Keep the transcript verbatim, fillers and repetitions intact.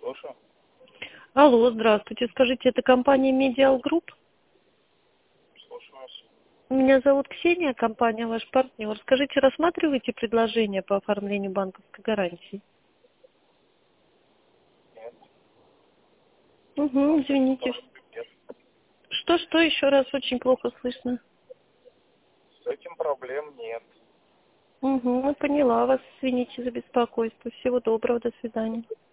Слушаю. Алло, здравствуйте. Скажите, это компания Medial Group? Слушаю вас. Меня зовут Ксения, компания ваш партнер. Скажите, рассматриваете предложение по оформлению банковской гарантии? Нет. Угу, извините. Нет. Что-что еще раз очень плохо слышно? С этим проблем нет. Угу, поняла вас. Извините за беспокойство. Всего доброго, до свидания.